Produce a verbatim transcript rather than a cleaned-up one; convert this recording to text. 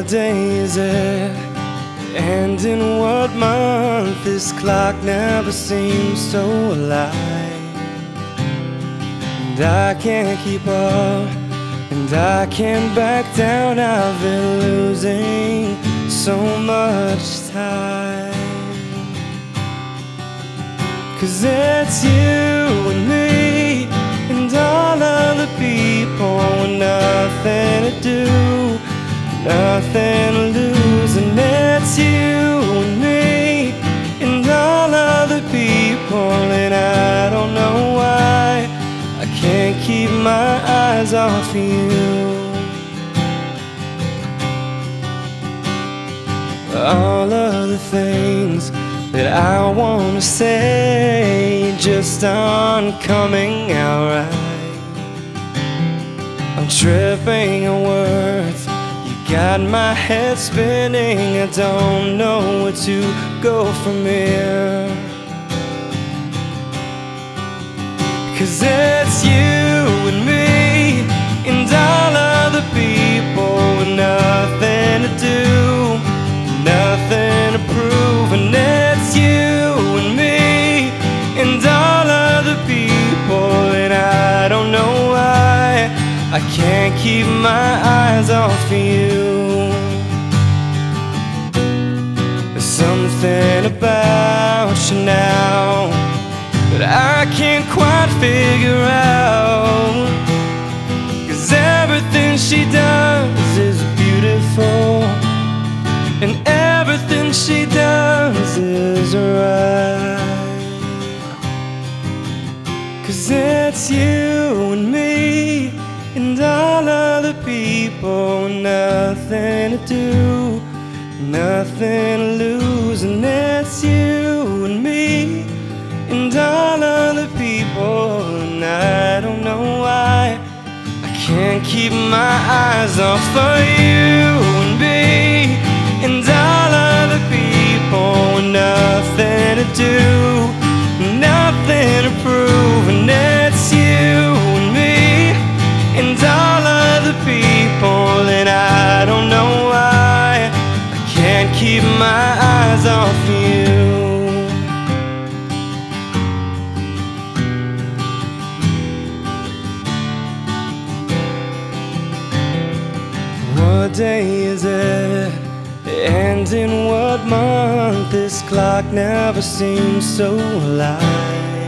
day is it? And in what month? This clock never seems so alive. And I can't keep up, and I can't back down. I've been losing so much time. 'Cause it's you and me and all other people with nothing to do, nothing to lose. And it's you and me and all other people, and I don't know why I can't keep my eyes off you. All of the things that I wanna say just aren't coming out right. I'm tripping on words, you got my head spinning. I don't know where to go from here. 'Cause it's you and me and all other people with nothing to do, nothing to prove. And it's you and me and all other people, and I don't know why I can't keep my eyes off you. There's something about you now that I can't quite figure out. 'Cause everything she does is beautiful, and everything she does is right. 'Cause it's you and me and all other people, nothing to do, nothing to lose. And it's you and me and all other people, and I don't know why I can't keep my eyes off of you and me and all other people with nothing to do, nothing to prove. And it's you and me and all other people, and I don't know why I can't keep my eyes off you. What day is it? And in what month? This clock never seems so alive.